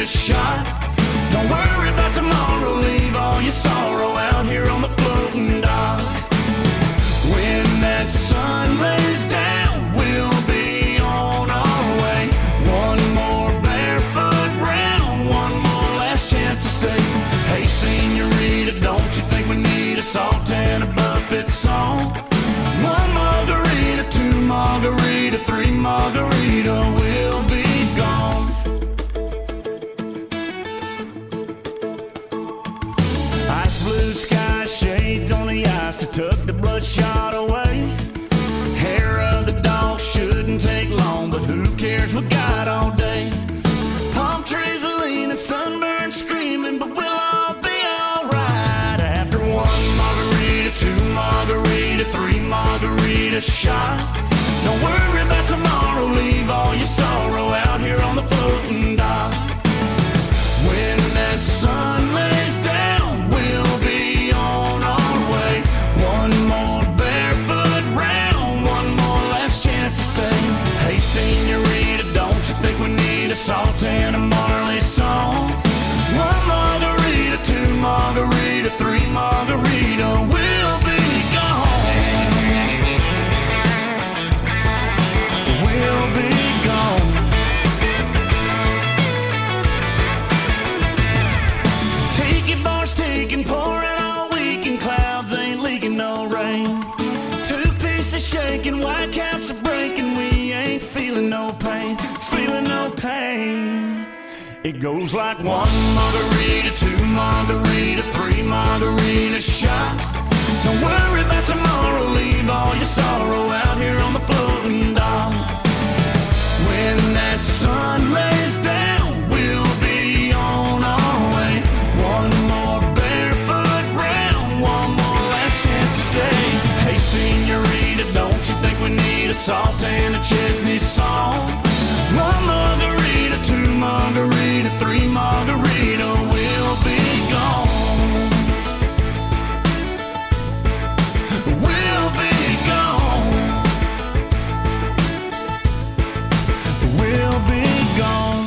a shot. Don't worry about tomorrow, leave all your sorrow out here on the floating dock. When that sun lays down, we'll be on our way. One more barefoot round, one more last chance to say, hey senorita, don't you think we need a salt and a buffet song? One margarita, two margarita, three margarita, we'll be gone. Ice blue sky, shades on the ice to tuck the bloodshot away. Hair of the dog shouldn't take long, but who cares, we got all day. Palm trees are leaning, sunburned screaming, but we'll all be alright. After one margarita, two margarita, three margarita shot. Don't worry about tomorrow, leave all your sorrow out here on the floating dock. When that sun lays down, we'll be on our way. One more barefoot round, one more last chance to say, hey senorita, don't you think we need a salt and a Marley song? One margarita, two margarita, three margarita, we'll be gone. We'll be gone. Take it, bars taking, pouring all week, and clouds ain't leaking no rain. Two pieces shaking, white caps are breaking, we ain't feeling no pain, feeling no pain. It goes like one margarita, two margarita, three margarita shot. Don't worry about tomorrow, leave all your sorrow out here on the floating dock. When that sun lays down, we'll be on our way. One more barefoot round, one more last chance to say, hey senorita, don't you think we need a salt and a Chesney song? One margarita, two margarita, three margarita, we'll be gone. We'll be gone. We'll be gone.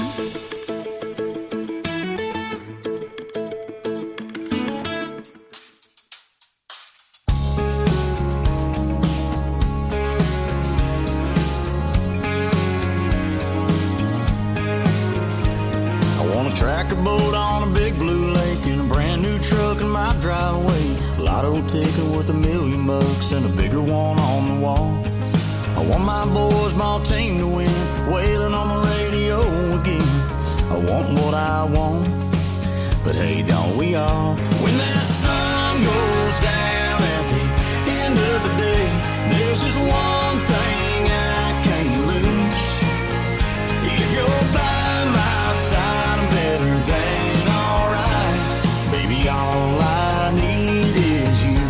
Tracker boat on a big blue lake in a brand new truck in my driveway. Lotto ticket worth $1,000,000 and a bigger one on the wall. I want my boys, my team to win, wailing on the radio again. I want what I want, but hey, don't we all? When that sun goes down at the end of the day, there's just one thing I can't lose. If you're by my side, I'm better than alright. Baby, all I need is you.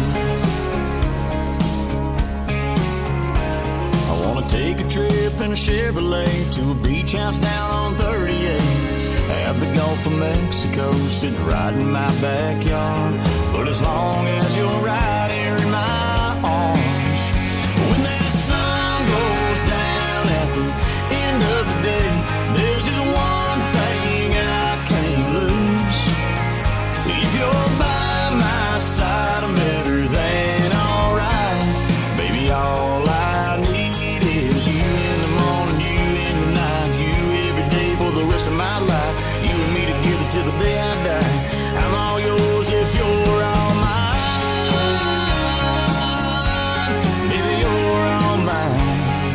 I wanna take a trip in a Chevrolet to a beach house down on 38. Have the Gulf of Mexico sitting right in my backyard. But as long as you're right here in my arms, when that sun goes down at the end of the day, there's just one thing I can't lose. If you're by my side, I'm better than alright. Baby, all I need is you in the morning, you in the night, you every day for the rest of my life. You and me together till the day I die. I'm all yours if you're all mine. Baby, you're all mine.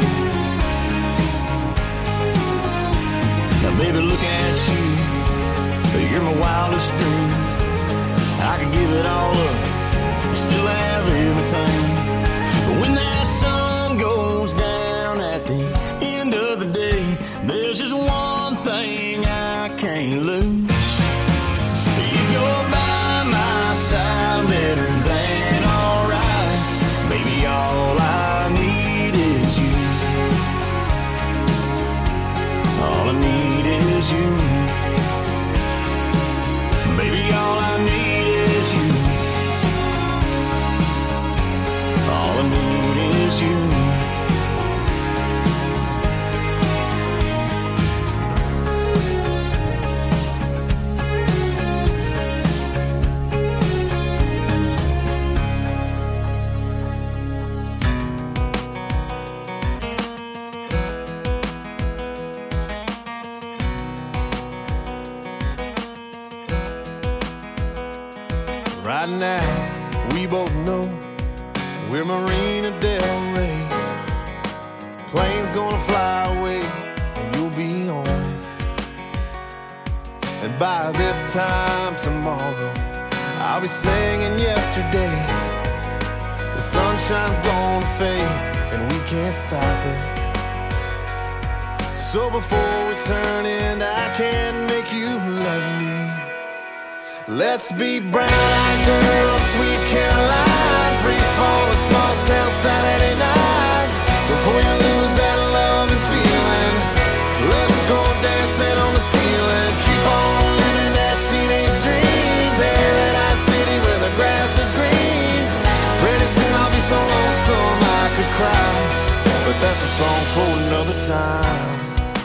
Now, baby, look at you. You're my wildest dream. I could give it all up and still have everything. But when that sun goes down at the end of the day, there's just one thing I can't lose. If you're by my side, I'm better than alright. Baby, all I need is you. All I need is you. Baby, all I need is you. All I need is you. Right now, we both know we're Marina Del Rey. Plane's gonna fly away, and you'll be on it. And by this time tomorrow, I'll be singing yesterday. The sunshine's gonna fade, and we can't stop it. So before we turn in, I can't make you love me. Let's be brown-eyed girls, sweet Caroline, free fall, a small town Saturday night. Before you lose that love and feeling, let's go dancing on the ceiling. Keep on living that teenage dream, Paradise City where the grass is green. Pretty soon I'll be so lonesome I could cry, but that's a song for another time.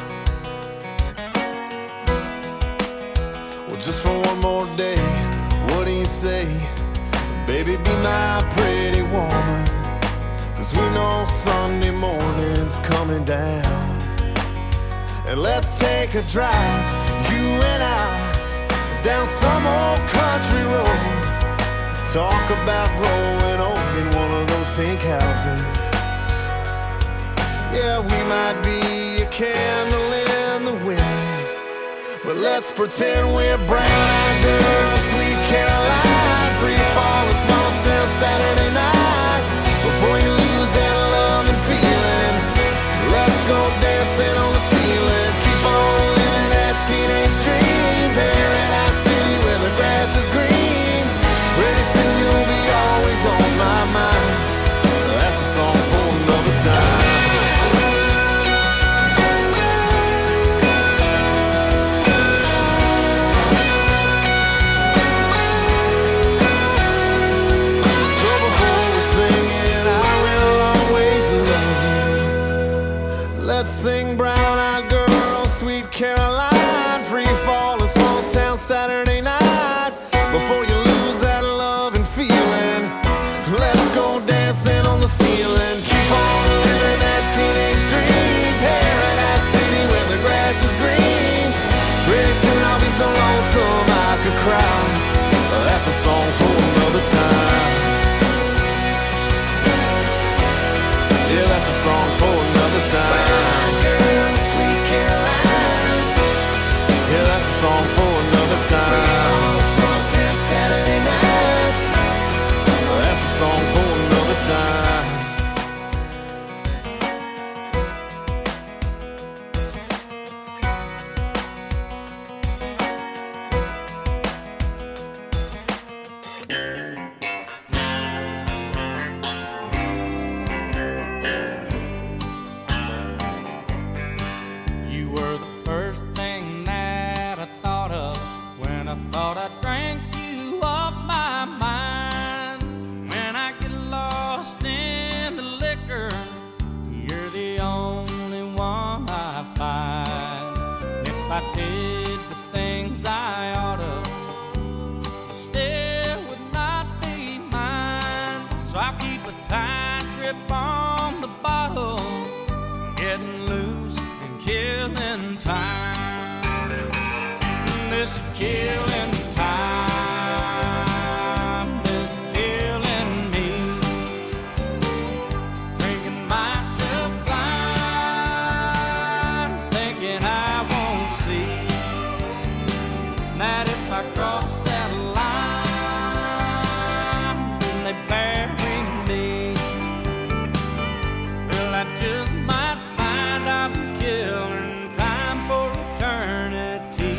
Well, just for one more day, what do you say? Baby, be my pretty woman, 'cause we know Sunday morning's coming down. And let's take a drive, you and I, down some old country road. Talk about growing old in one of those pink houses. Yeah, we might be a candle in the wind, but let's pretend we're brown-eyed girls, sweet Caroline, free fall, a small town Saturday night. Before you lose that love and feeling, let's go dancing on the ceiling. Keep on living that teenage dream, Paradise City where the grass is green. Pretty soon you'll be always on my mind. That's a song for another time. Let's sing brown-eyed girl, sweet Caroline, free fall, a small town Saturday night. Before you lose that love and feeling, let's go dancing on the ceiling. Keep on living that teenage dream, Paradise City where the grass is green. Pretty soon I'll be so lonesome I could cry. That's a song for another time. Yeah, that's a song for another time. Girl, sweet Caroline. Yeah, that's a song for another time. Small town Saturday night. That's a song for another time. I did the things I oughta, still would not be mine. So I keep a tight grip on the bottle, getting loose and killing time. This killing time is killing me. Drinking myself blind, thinking I won't see that if I cross that line, then they bury me. Well, I just might find I'm killing time for eternity.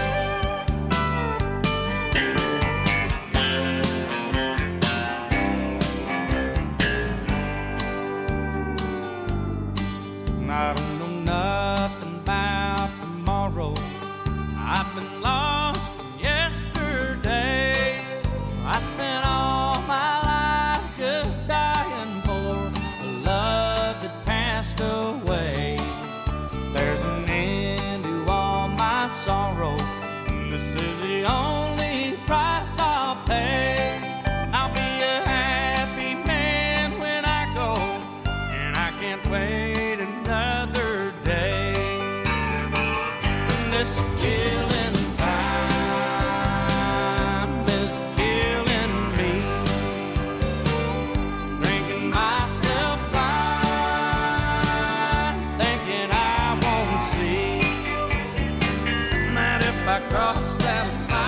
I don't know nothing about tomorrow. I've been lost in yesterday. I spent all my life just dying for a love that passed away. There's an end to all my sorrow, and this is the only price I'll pay. I'll be a happy man when I go, and I can't wait another day. This killing time is killing me. I crossed that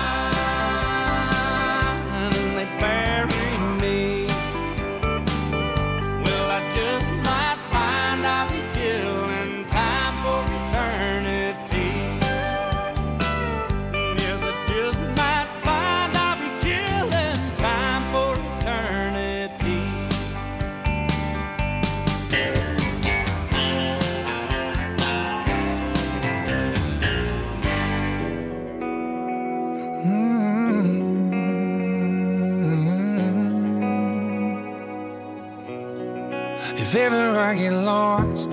line and they bury me, well, I just might find I'll be killing time for eternity. Yes, I just might find I'll be killing time for eternity. If ever I get lost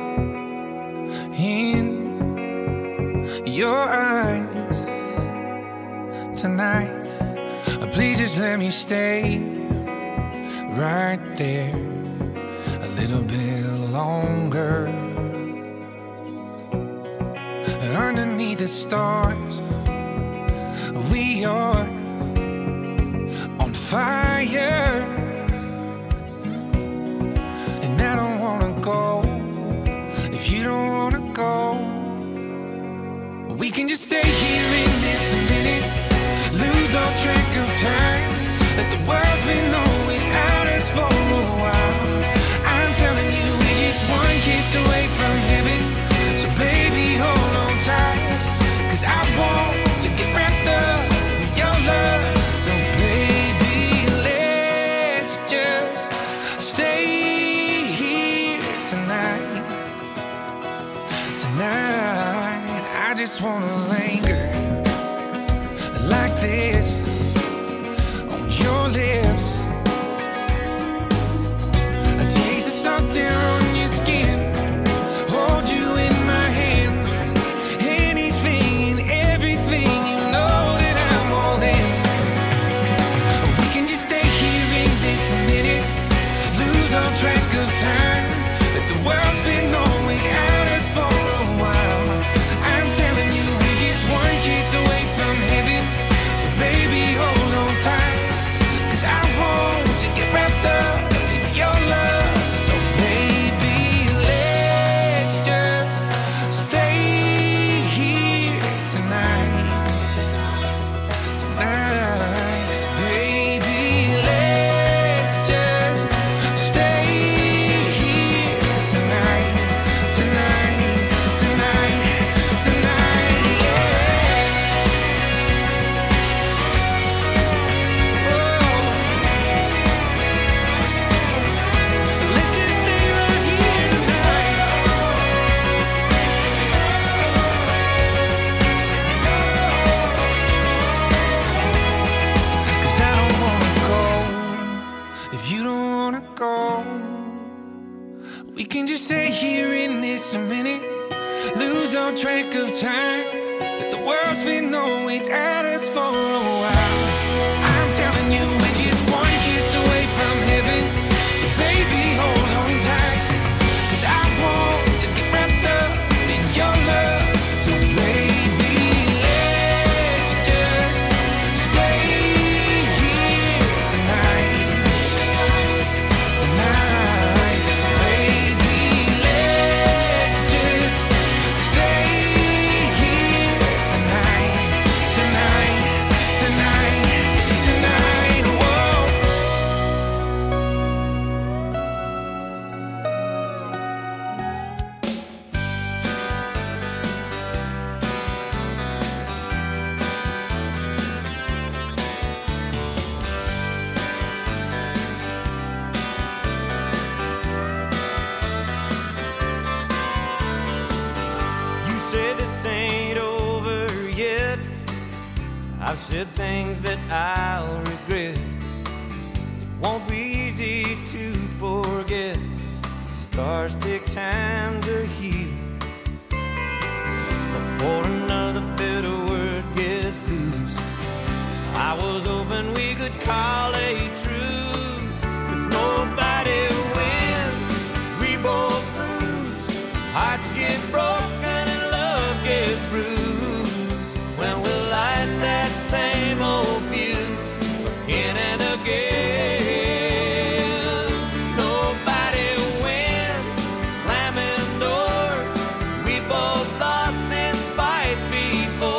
in your eyes tonight, please just let me stay right there a little bit longer. And underneath the stars, we are on fire. I don't wanna go if you don't wanna go. We can just stay here in this minute, lose all track of time. Let the world's been on without us for a while. I'm telling you, we're just one kiss away from heaven. So baby, hold on tight, 'cause I want to get wrapped up in your love. So baby, let's just stay tonight. I just wanna linger like this on your lips. I taste the salt air on your skin, hold you in my hands. Anything and everything, you know that I'm all in. We can just stay here in this minute, lose all track of time. Let the world's been on without us for a while. I'm telling you, we're just one kiss away from heaven. So baby, hold on tight, 'cause I want to get wrapped up in your love. So baby, let's just stay here tonight. Tonight, baby, let's just stay here tonight. Tonight, tonight, tonight, yeah. Oh, let's just stay right here tonight. 'Cause I don't wanna go if you don't wanna go. We can just stay here in this minute, lose all track of time. Let the world's been on without us for a while. I'm telling you, we're just one kiss away from heaven. So baby, hold on tight, 'cause I want to get wrapped up in your love. So baby, let's just stay here tonight. Tonight, baby, let's just stay here tonight. Tonight, tonight, tonight, whoa. You say this ain't over yet. I've said things that I'll regret. It won't be easy to forget. Scars take time to heal before another bitter word gets loose. I was hoping we could call a truce, 'cause nobody wins, we both lose. Hearts get broken and love gets bruised when we light that same old fuse again and again. Nobody wins, slamming doors. We both lost this fight before.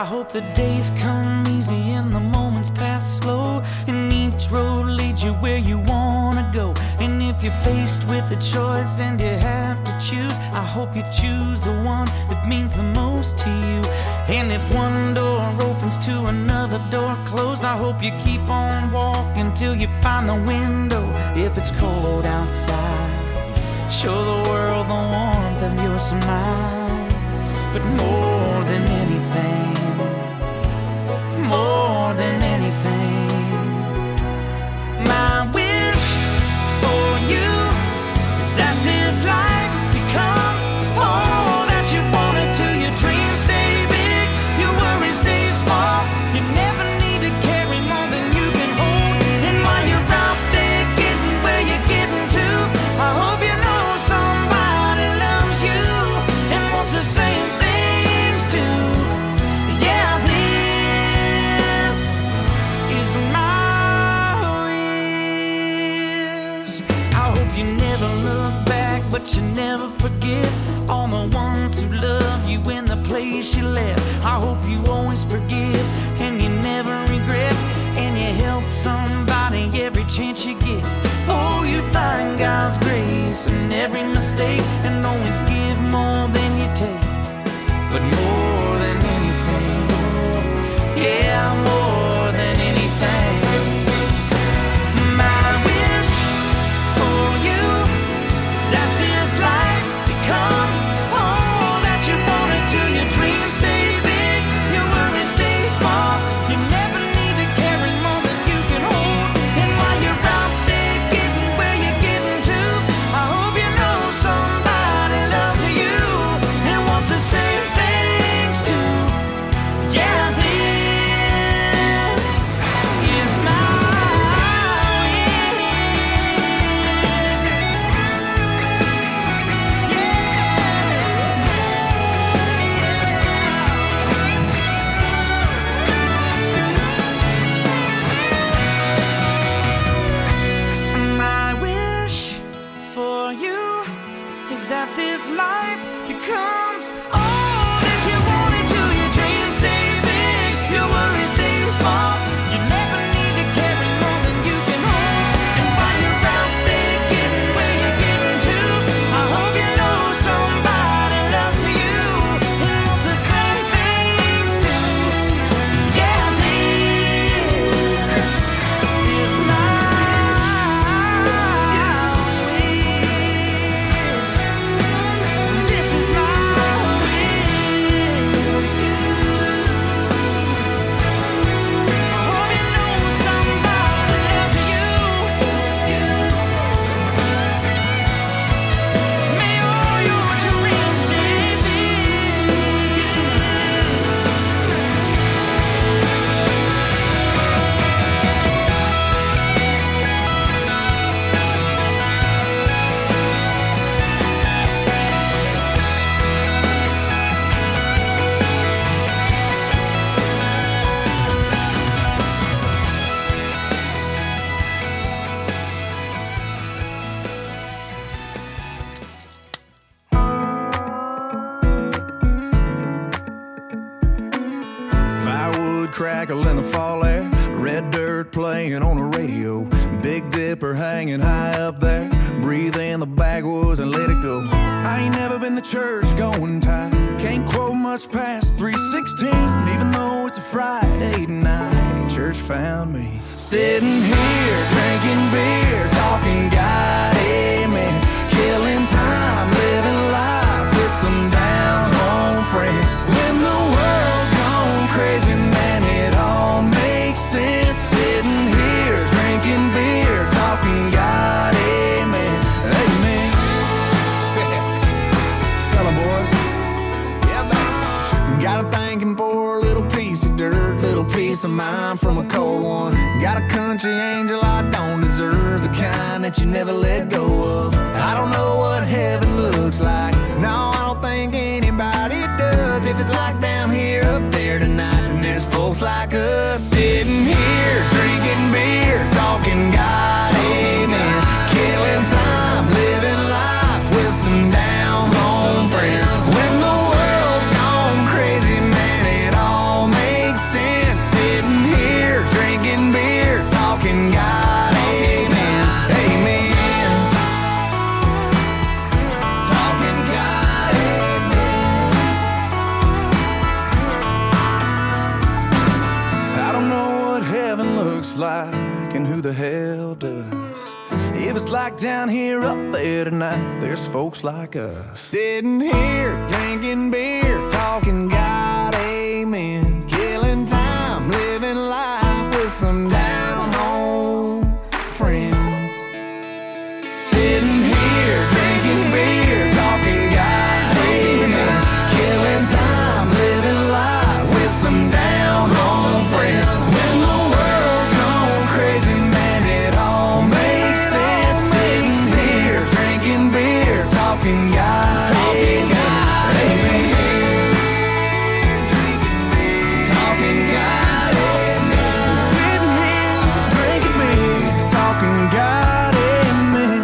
hope the days come easy and the moments pass slow, and each road leads you where you wanna go. And if you're faced with a choice and you have to choose, I hope you choose the one that means the most to you. And if one door opens to another door closed, I hope you keep on walking till you find the window. If it's cold outside, show the world the warmth of your smile. But more than anything, more than anything, my wish for you is that this life becomes all that you want it to. Your dreams stay big, your worries stay small. You never need to carry more than you can hold. And while you're out there getting where you're getting to, I hope you know somebody loves you and wants the same things too. Yeah, this is my wish. I hope you never look back, but you never forget all the ones who love you in the place you left. I hope you always forgive and you never regret, and you help somebody every chance you get. Oh, you find God's grace in every mistake and always give more than you take. But more than anything, yeah, more than anything, my wish for you is that this life becomes all that you want it to. Your dreams stay big, your worries stay small. You never need to carry more than you can hold. And while you're out there getting where you're getting to, I hope you know somebody loves you and wants the same things too. Yeah, this is my wish. My wish for you is that this life becomes all that you want it to. Your dreams stay big, your worries stay small. You never need to carry more than you can hold. And while you're out there getting where you're getting to, I hope you know somebody loves you and wants the same things too. Yeah, this is my wish. This is my wish. I hope you know somebody loves you. May all your dreams stay big. Firewood crackle in the fall air, red dirt playing on the radio, Big Dipper hanging high up there. Breathe in the backwoods and let it go. I ain't never been to church going type, can't quote much past 3:16, even though it's a Friday night. Church found me sitting here drinking beer, talking God, amen, killing time, living life with some down home friends. When the world's gone crazy, man, it all makes sense. Sitting here drinking beer, talking God, amen, amen. Tell 'em, boys. Yeah, baby. Got a thanking for a little piece of dirt, little piece of mind from a cold one. Got a country angel I don't deserve, the kind that you never let go of. I don't know what heaven looks like, no, I don't think anybody does. If it's like down here, up there tonight, then there's folks like us sitting here drinking beer, talking God, amen, killing time, living life with some down home friends. When the world's gone crazy, man, it all makes like and who the hell does? If it's like down here, up there tonight, there's folks like us. Sitting here, drinking beer, talking God, amen. Killing time, living life with some down-home friends. Sitting here, drinking beer, talking God, amen. Killing time, living life with some down-home friends. When the world's gone crazy, man, it all makes sense. Sitting here, drinking beer, talking God, amen. Talking God, amen. Sitting here, drinking beer, talking God, amen.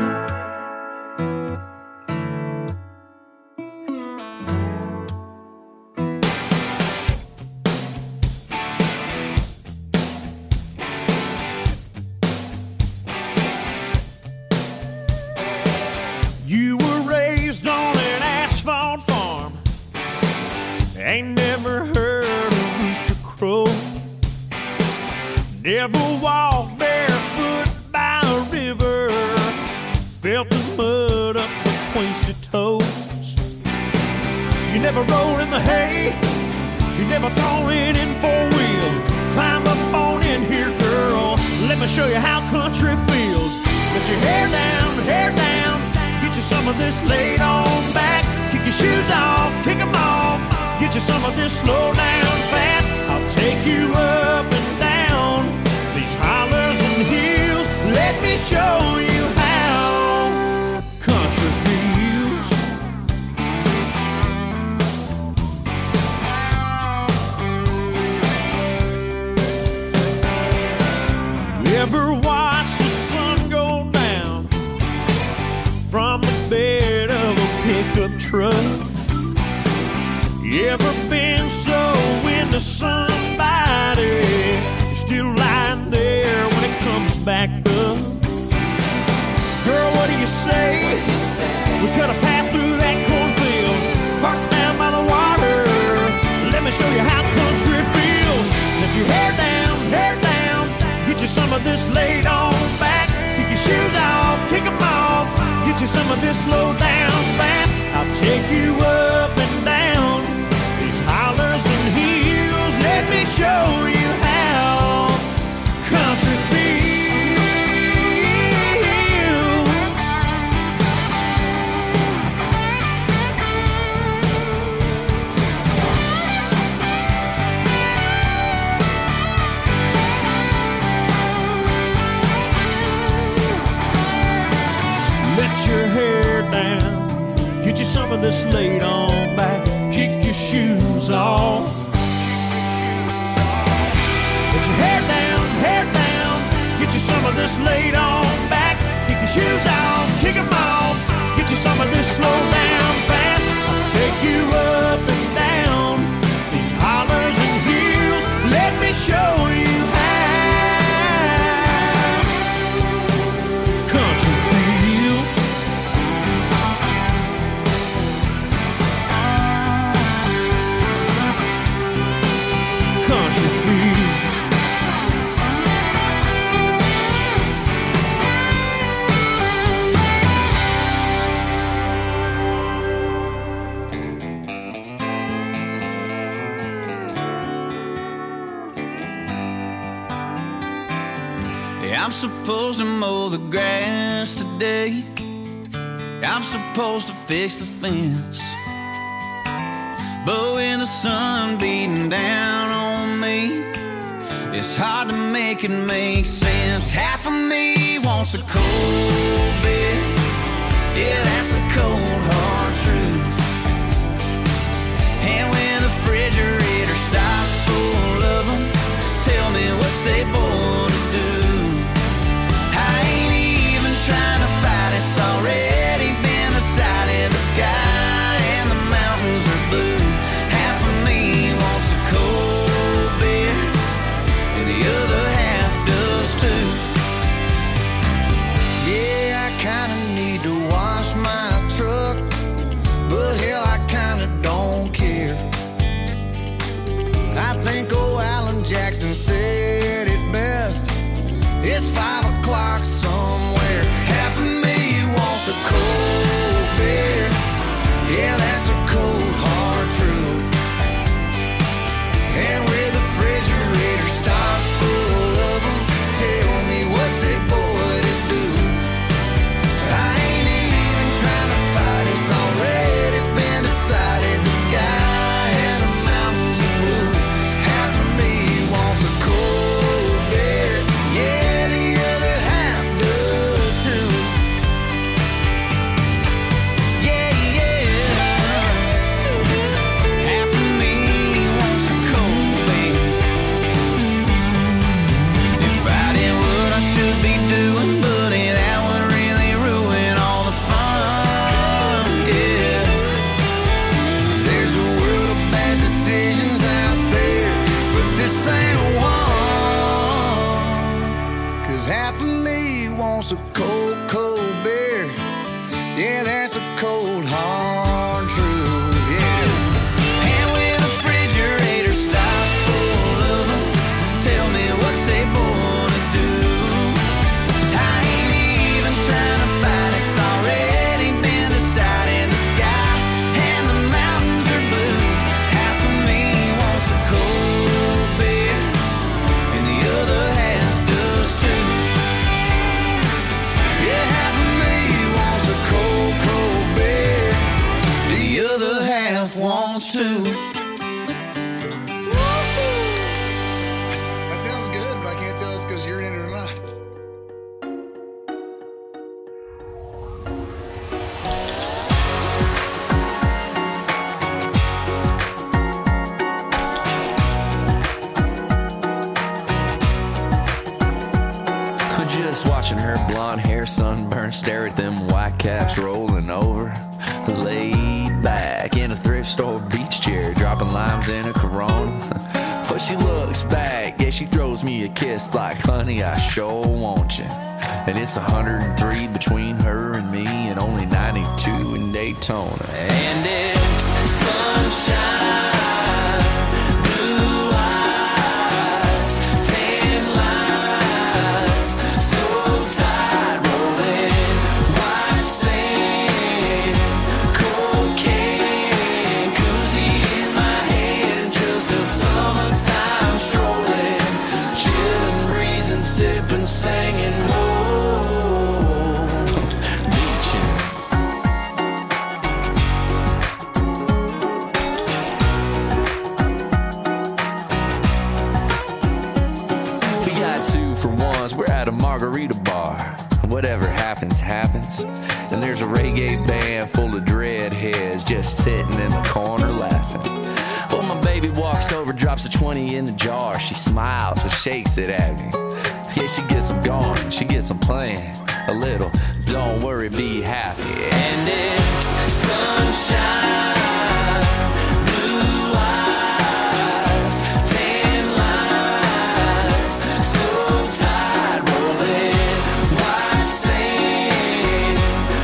You were raised on an asphalt farm. Ain't never heard a rooster crow. Never walked barefoot by a river. Felt the mud up between your toes. You never rolled in the hay. You never thrown it in four-wheel. Climb up on in here, girl. Let me show you how country feels. Put your hair down. Get you some of this laid on back. Kick your shoes off, kick them off. Get you some of this slow down fast. I'll take you up and down these hollers and hills. Let me show you how country feels. You ever watch the sun go down from the bed of a pickup truck? You ever been so into somebody you're still lying there when it comes back up? Girl, what do you say? We cut a path through that cornfield, parked down by the water. Let me show you how country feels. Let your hair down. Get you some of this laid on back. Kick your shoes off, kick them off. Get you some of this slow down fast. I'll take you up and down these hollers and hills. Let me show you how country feels. Let your hair down. Get you some of this laid on back. Kick your shoes off. Let your hair down. Get you some of this laid on back. Kick your shoes off, kick them off. Get you some of this slow down fast. I'll take you up and down these hollers and hills. Let me show you how country feels. Country feels. I'm supposed to mow the grass today. I'm supposed to fix the fence. But when the sun beating down on me, it's hard to make it make sense. Half of me wants a cold bed. Yeah, that's the cold hard truth. And when the refrigerator stocked full of them, tell me what's they born to do. I ain't even trying to fight, it's already been decided. The sky and the mountains are blue. Half of me wants a cold beer, and the other half does too. Yeah, I kinda need to wash my truck, but hell, I kinda don't care. wants a cold, cold beer. Yeah, that's a cold, hard truth, yes. And when the refrigerator stopped full of them, tell me what's they gonna do? I ain't even trying to fight, it's already been decided in the sky, and the mountains are blue. Half of me wants a cold beer, and the other half does too. Yeah, half of me wants a cold, cold beer. The other half wants to. That sounds good, but I can't tell it's because you're in it or not. Just watching her blonde hair sunburned, stare at them white caps rolling over. Laid back in a thrift store beach chair, dropping limes in a Corona. But she looks back, yeah, she throws me a kiss like, honey, I sure want you. And it's 103 between her and me, and only 92 in Daytona. And it's sunshine, blue eyes, tan lines, so tight rolling, white sand, cocaine, koozie in my hand, just a summertime strolling, chilling, breezing, sipping, singing, whoa, beaching. We got two for ones, we're at a margarita bar. Whatever happens, happens. And there's a reggae band full of dreadheads just sitting in the corner laughing. Well, my baby walks over, drops a 20 in the jar. She smiles and shakes it at me. Yeah, she gets them going, she gets them playing a little. Don't worry, be happy. And it's sunshine, blue eyes, tan lines, so tight rolling, white sand,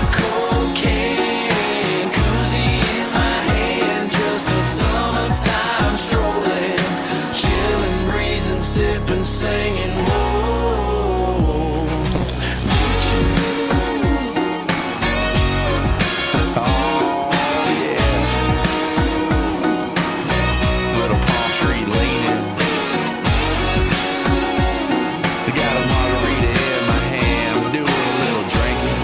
cocaine, koozie in my hand, just a summertime strolling, chilling, breezing, sipping, singing, whoa, beaching. Oh yeah, little palm tree leaning. We got a margarita in my hand, we're doing a little drinking.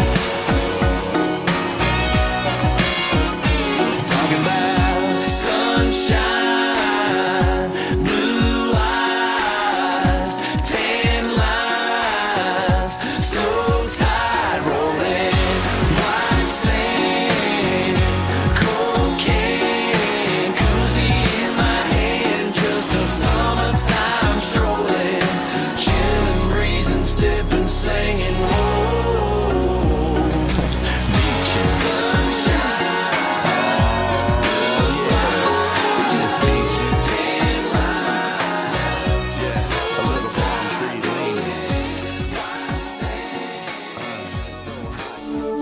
Talking about sunshine, blue eyes, tan lines, so tight rolling, white sand, cocaine, koozie in my hand, just a summertime strolling, chilling, breezing, sipping, singing, whoa, beaching, sunshine, blue eyes, just beaching, tan lines, yeah, a little palm tree leaning, white sand, so hot.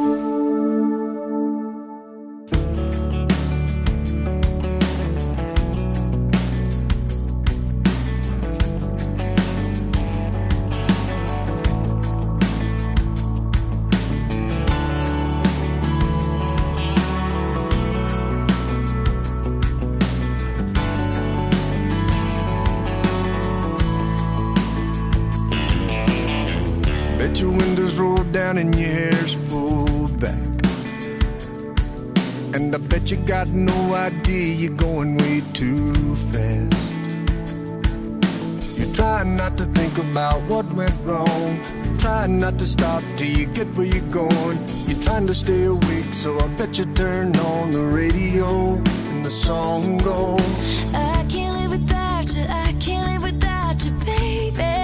Bet your windows rolled down and your hair's pulled back. And I bet you got no idea you're going way too fast. You're trying not to think about what went wrong, trying not to stop till you get where you're going. You're trying to stay awake, so I bet you turn on the radio and the song goes, I can't live without you, I can't live without you, baby.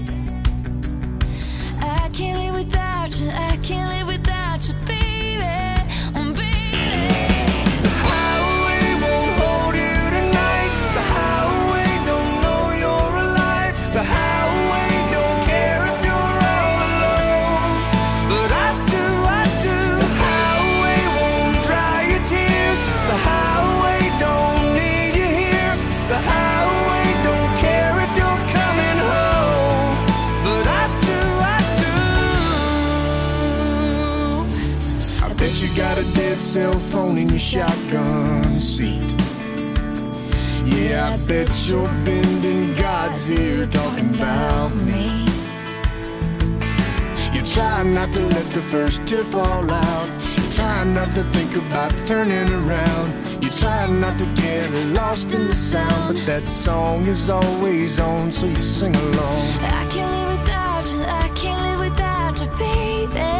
I can't live without you, I can't live without you, baby. Baby. the highway won't hold you tonight. The highway don't know you're alive. The highway don't care if you're all alone. cell phone in your shotgun seat. Yeah, I bet you're bending God's ear talking about me. You try not to let the first tear fall out. You try not to think about turning around. You try not to get lost in the sound, but that song is always on, so you sing along. I can't live without you, I can't live without you, baby.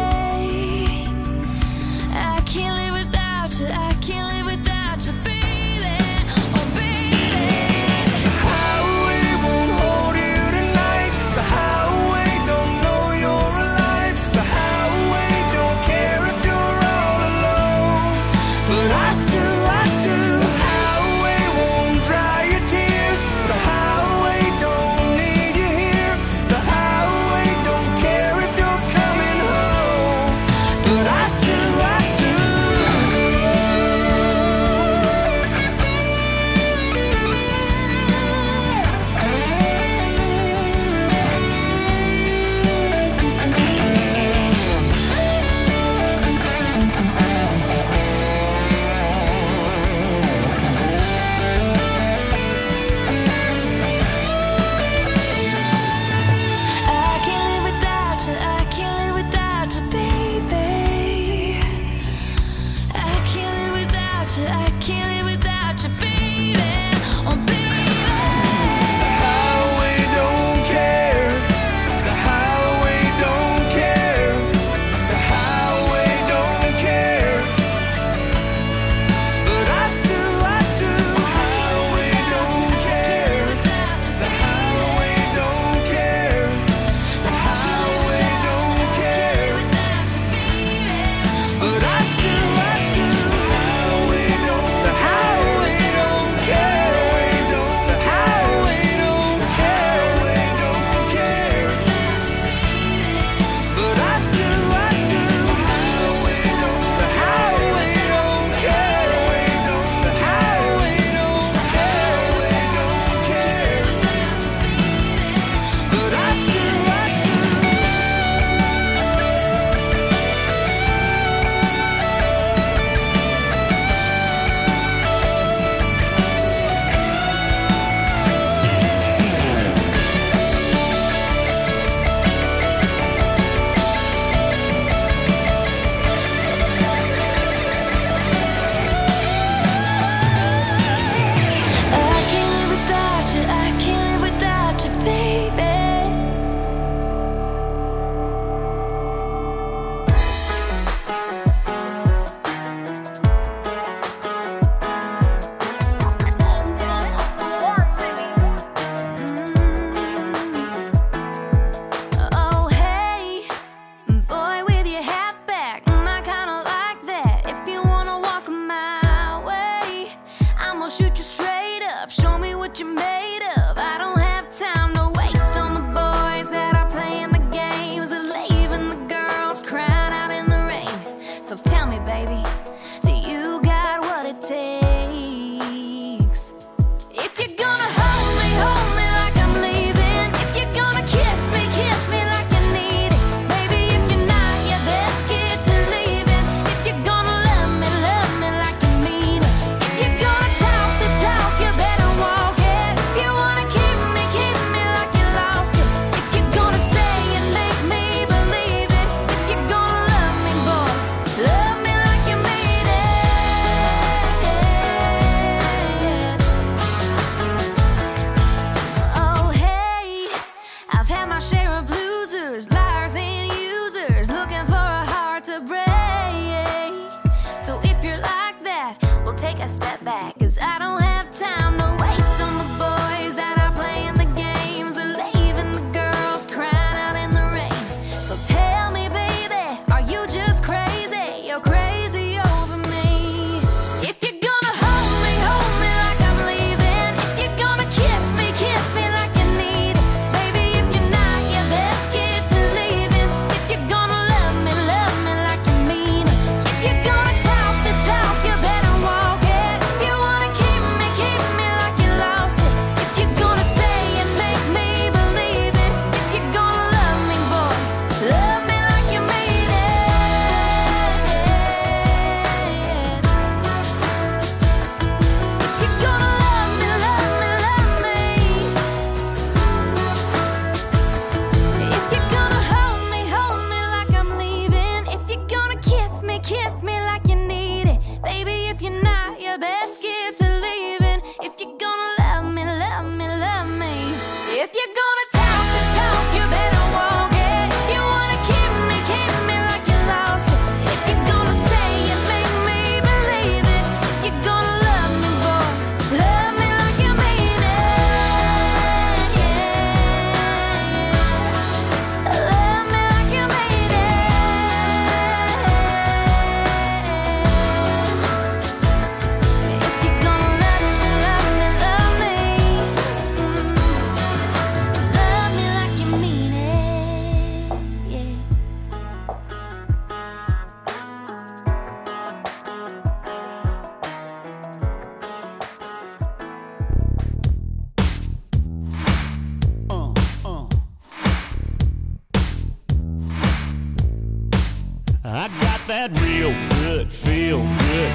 I can't live without you, I can't live without you, baby. Oh, baby. The highway won't hold you tonight. The highway don't know you're alive. The highway don't care if you're all alone. But I do, I do. The highway won't dry your tears. The highway don't need you here.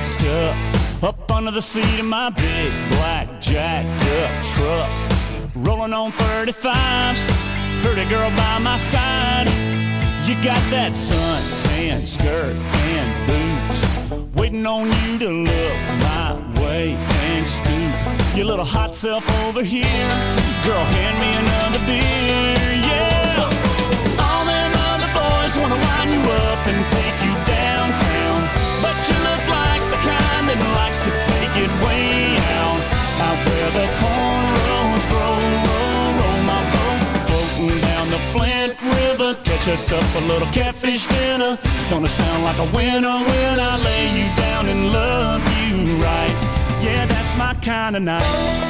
stuff up under the seat of my big black jacked up truck. Rolling on 35s, pretty girl by my side. You got that suntan skirt and boots, waiting on you to look my way and scoot your little hot self over here. Girl, hand me another beer, yeah. All them other boys wanna line you up and take you downtown, but you look like the kind that likes to take it way out where the cornrows grow. Roll my boat, floating down the Flint River. Catch us up a little catfish dinner. Gonna sound like a winner when I lay you down and love you right. Yeah, that's my kind of night.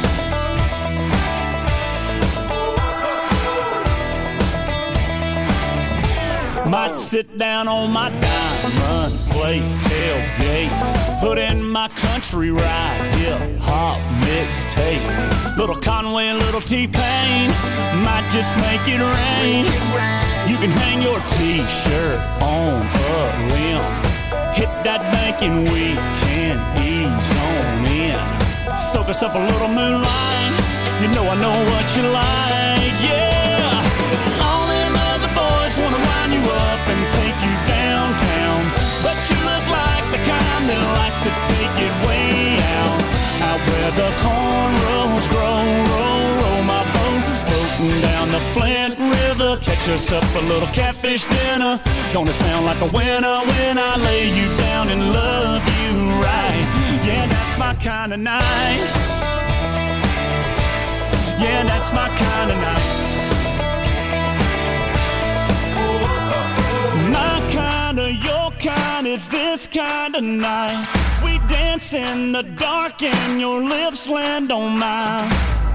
Might sit down on my diamond plate tailgate, put in my country ride, hip-hop mixtape. Little Conway and little T-Pain, might just make it rain. You can hang your T-shirt on a limb. Hit that bank and we can ease on in. Soak us up a little moonlight, you know I know what you like, yeah. All them other boys wanna line you up and take you downtown, but you look like the kind that likes to take it way out where the cornrows grow. Roll my boat, floating down the Flint River. Catch us up a little catfish dinner. Gonna sound like a winner when I lay you down and love you right. Yeah, that's my kind of night. Yeah, that's my kind of night. My kind of, your kind is this kind of night. We dance in the dark and your lips land on mine.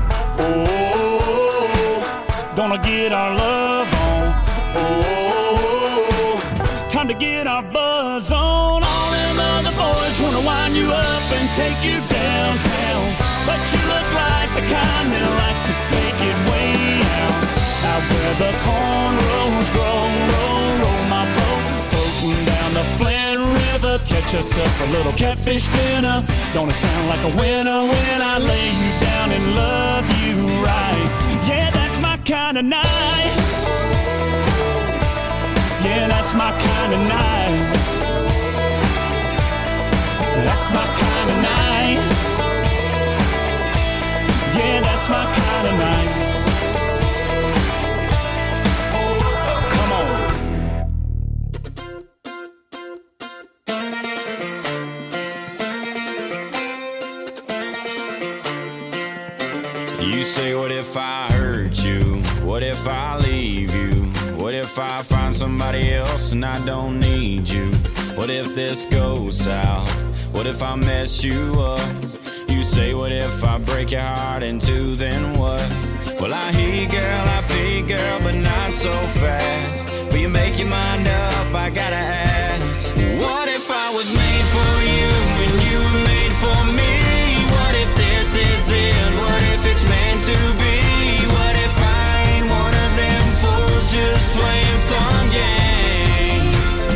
Oh, gonna get our love on. Oh, time to get our buzz on. All them other boys wanna wind you up and take you downtown, but you look like the kind that likes to take it way out where the cornrows grow. Roll my boat, floating down the Flint River. Catch us up a little catfish dinner. Gonna sound like a winner when I lay you down and love you right. Yeah, that's my kind of night. Yeah, that's my kind of night. That's my kind of night. Yeah, that's my kind of night. Come on. You say, what if I hurt you? What if I leave you? What if I find somebody else and I don't need you? What if this goes south? What if I mess you up? You say, what if I break your heart in two, then what? Well, I hear you, girl, I feel you, girl, but not so fast. Will you make your mind up? I gotta ask. What if I was made for you and you were made for me? What if this is it? What if it's meant to be? What if I ain't one of them fools just playing some game?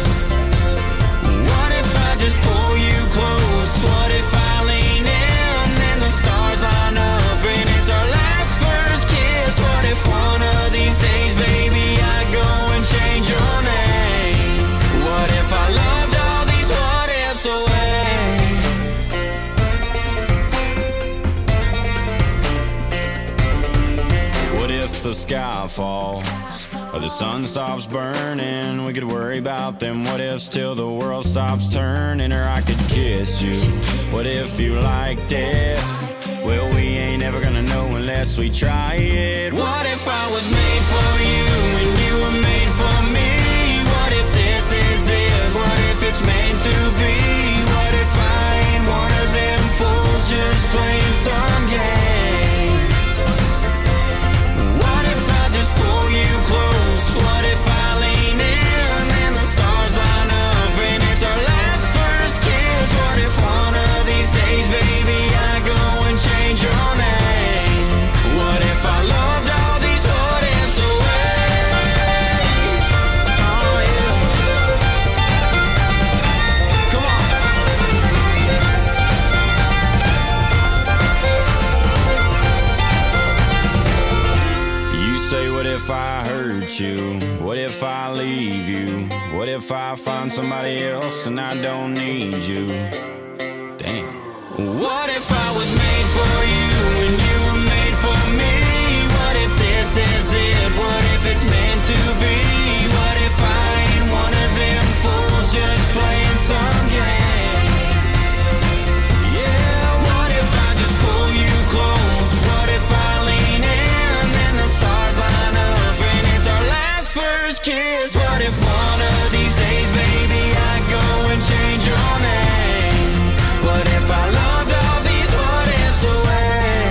What if I just pull you close? What if I lean in and the stars line up and it's our last first kiss? What if one of these days, baby, I go and change your name? What if I loved all these what ifs away? What if the sky falls or the sun stops burning? We could worry about them what ifs till the world stops turning. Or I could kiss you. What if you liked it? Well, we ain't ever gonna know unless we try it. What if I was made for you and you were made for me? What if this is it? What if it's meant to be? What if I ain't one of them fools just playing some game? What if I just pull you close? What if I lean in and the stars line up and it's our last first kiss? What if one of these days, baby, I go and change your name? What if I loved all these what ifs away? say, what if I hurt you? What if I leave you? What if I find somebody else and I don't need you? Damn. What if I was made for you and you were made for me? What if this is it? What if it's meant to be? What if I ain't one of them fools just playing some game? Yeah, what if I just pull you close? What if I lean in and the stars line up and it's our last first kiss? What if one of these days, baby, I go and change your name? What if I loved all these what ifs away?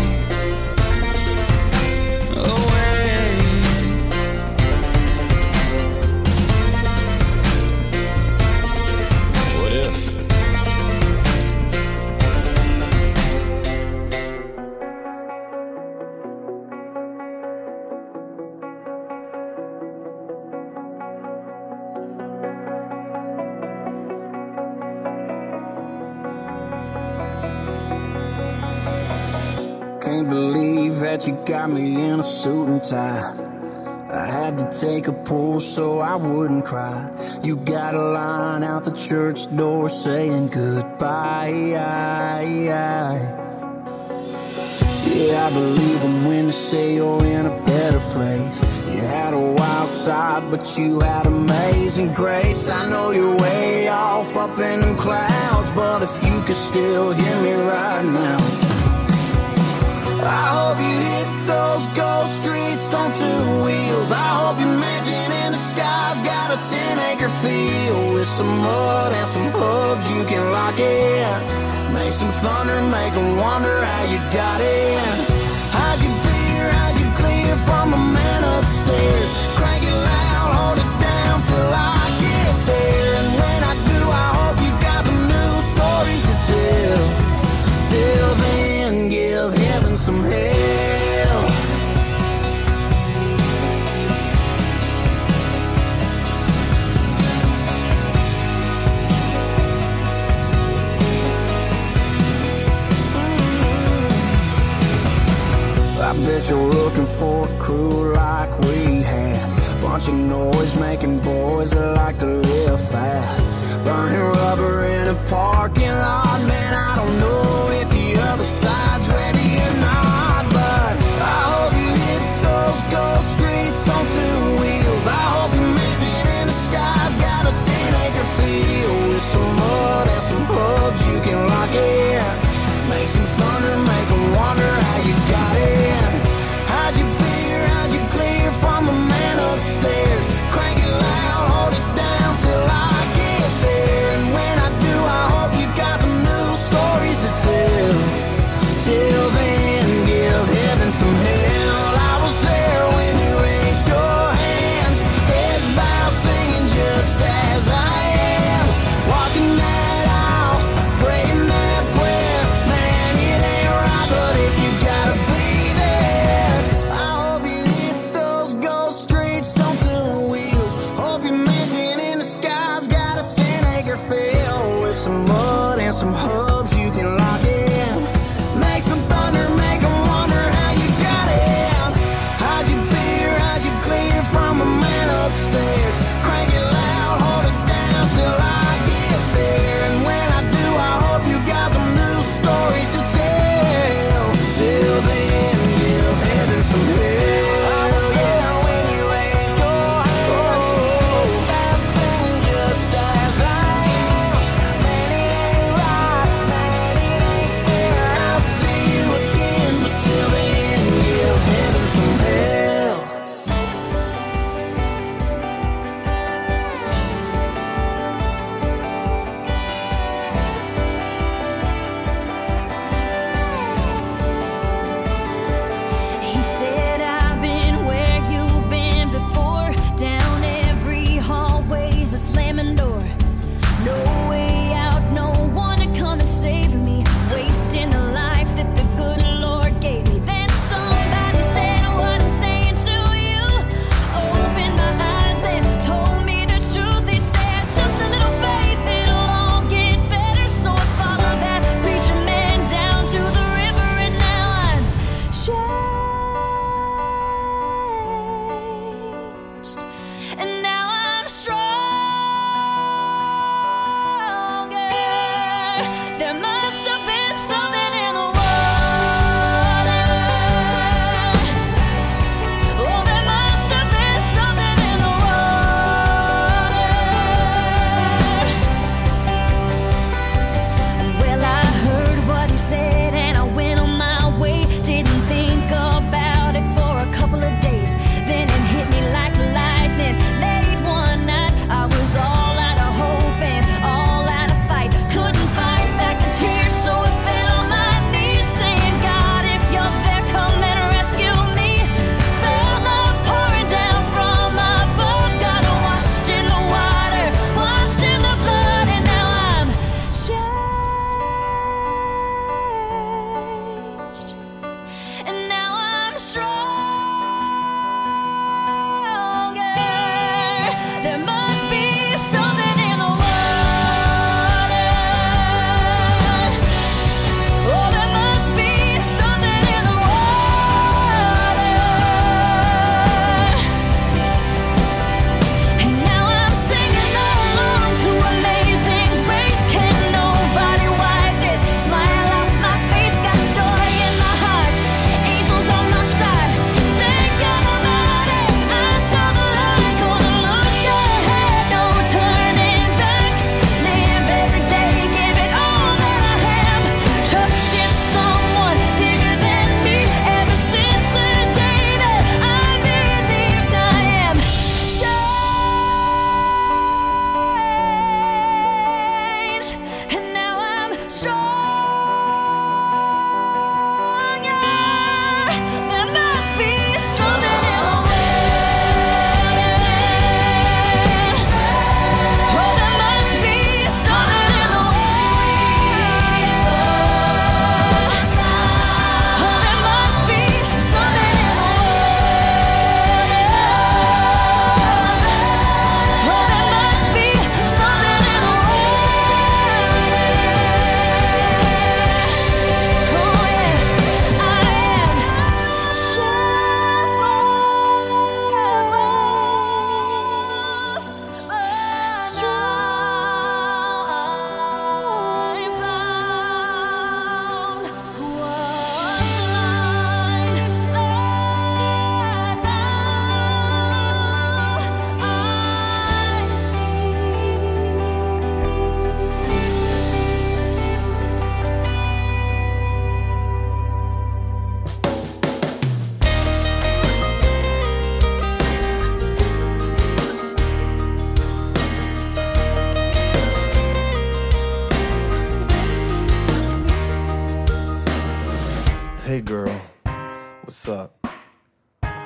Away. What if? Can't believe that you got me in a suit and tie. I had to take a pull so I wouldn't cry. You got a line out the church door saying goodbye. Yeah, I believe them when they say you're in a better place. You had a wild side, but you had amazing grace. I know you're way off up in them clouds, but if you could still hear me right now, I hope you hit those ghost streets on two wheels. I hope your mansion in the sky's got a 10-acre field with some mud and some hubs you can lock in. Make some thunder, make them wonder how you got in. Hide your beer, hide you clear from the man upstairs. Crank it loud, hold it down till I get there. And when I do, I hope you got some new stories to tell. Till then, give heaven some hell. I bet you're looking for a crew like we had. Bunch of noise-making boys that like to live fast. Burning rubber in a parking lot. Man, I don't know if the other side's ready or not, but I hope you hit those ghost streets on two wheels. I hope your mansion in the sky's got a 10-acre field with some mud and some hubs you can lock in. Make some thunder, make them wonder how you got in. Hide your beer, hide you clear from the man upstairs. Crank it loud, hold it down till I get there. And when I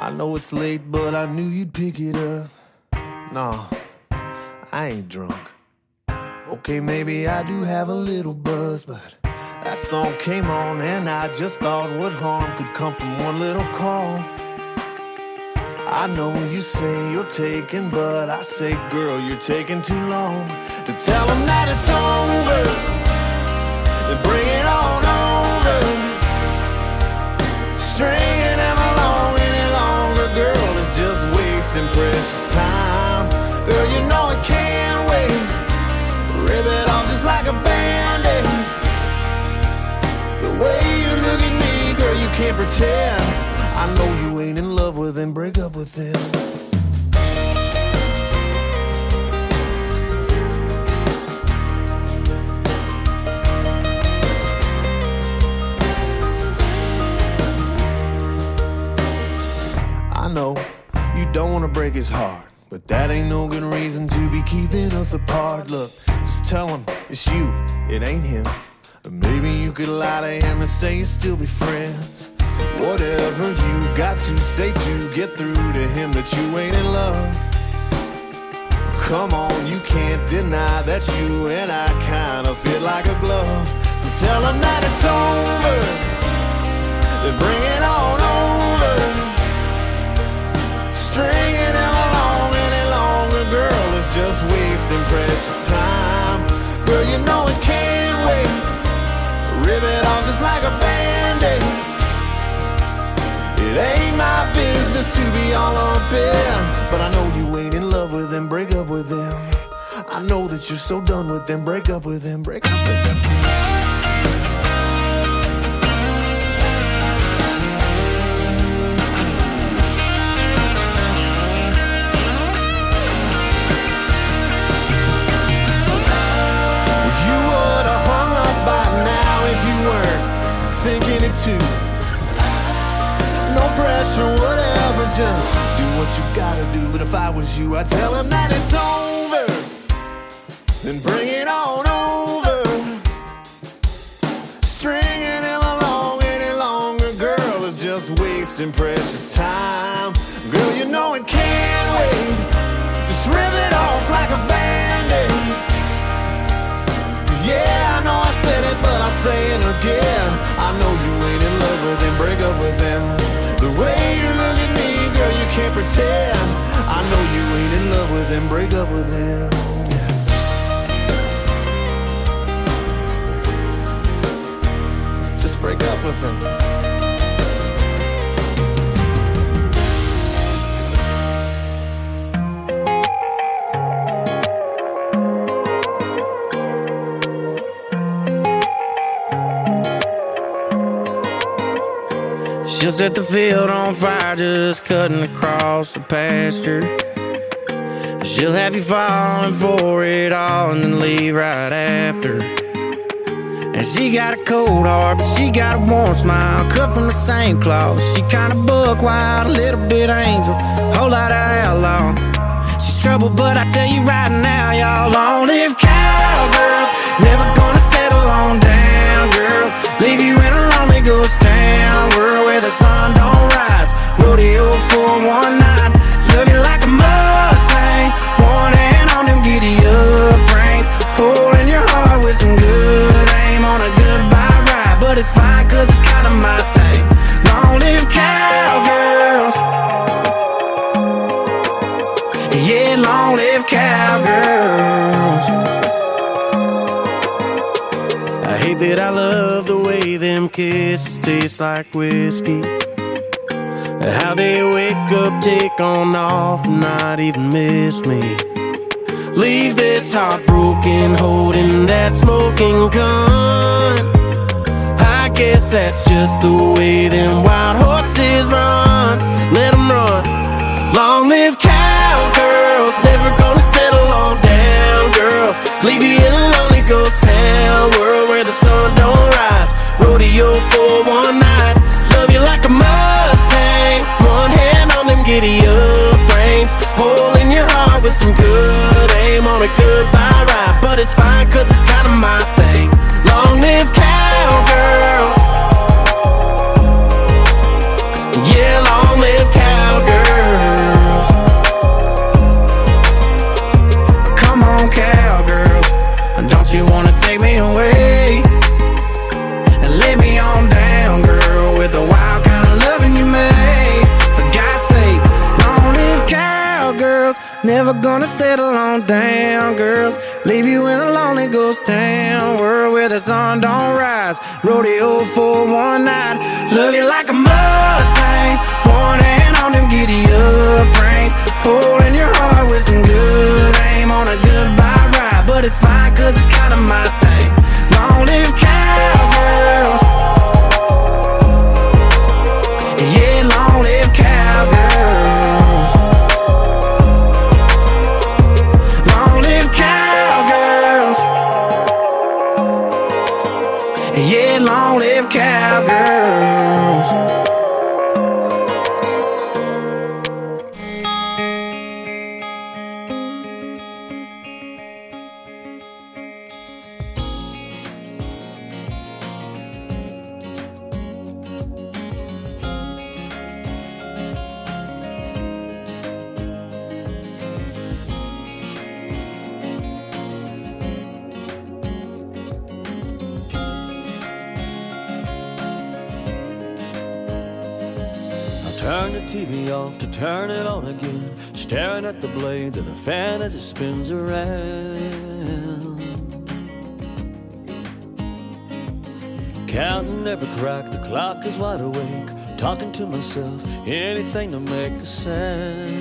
I know it's late, but I knew you'd pick it up. Nah, I ain't drunk. Okay, maybe I do have a little buzz, but that song came on and I just thought what harm could come from one little call. I know you say you're taking, but I say, girl, you're taking too long to tell them that it's over. Then bring it on over. Stringing them along any longer, girl, is just wasting precious time. Girl, you know it can't wait. Rip it off just like a band-aid. The way you look at me, girl, you can't pretend. I know you ain't in love with him, break up with him. I know you don't wanna break his heart, but that ain't no good reason to be keeping us apart. Look, just tell him it's you, it ain't him. Or maybe you could lie to him and say you still be friends. Whatever you got to say to get through to him that you ain't in love. Come on, you can't deny that you and I kinda fit like a glove. So tell him that it's over, then bring it on over. Stringing him along any longer, girl, is just wasting precious time. Girl, you know it can't wait. Rip it off just like a band-aid. It ain't my business to be all up in, but I know you ain't in love with him, break up with him. I know that you're so done with him, break up with him, break up with him. You would have hung up by now if you weren't thinking it too. No pressure, whatever, just do what you gotta do. But if I was you, I'd tell him that it's over, then bring it on over. Stringing him along any longer, girl, is just wasting precious time. Girl, you know it can't wait. Just rip it off like a band-aid. Yeah, I know I said it, but I'll say it again. I know you ain't in love with him, break up with him. The way you look at me, girl, you can't pretend. I know you ain't in love with him, break up with him. Just break up with him. She'll set the field on fire just cutting across the pasture. She'll have you falling for it all and then leave right after. And she got a cold heart, but she got a warm smile, cut from the same cloth. She kinda buck wild, a little bit angel, whole lot of outlaw. She's trouble, but I tell you right now, y'all, long live cowgirls. Never gonna settle on down, girls. Leave you in a lonely ghost town, world where the sun don't rise. Rodeo for one night, love you like a Mustang. One hand on them giddy up reins, holding your heart with some good aim on a goodbye ride. But it's fine, cause it's kinda my thing. Long live cowgirls. Yeah, long live cowgirls. I hate that I love the way them kisses taste like whiskey. How they wake up, take on off, and not even miss me. Leave this heartbroken, holding that smoking gun. I guess that's just the way them wild horses run. Let them run. Long live cowgirls, never gonna settle on down, girls. Leave you in a lonely ghost town, world where the sun don't rise. Rodeo for one night, love you like a Mustang. One hand on them giddy up reins, holding your heart with some good aim on a goodbye ride. But it's fine, cause it's kinda my thing. Long live cowgirls. Yeah, long live cowgirls. Never gonna settle on down, girls. Leave you in a lonely ghost town, world where the sun don't rise. Rodeo for one night. Love you like a Mustang, one hand on them giddy up reins, holding your heart with some good aim on a goodbye ride. But it's fine, cause it's kinda my thing. Long live cowgirls. Yeah, long live cowgirls. Long live cowgirls. Yeah, long live cowgirls. Turn the TV off to turn it on again, staring at the blades of the fan as it spins around. Counting every crack, the clock is wide awake, talking to myself, anything to make a sound.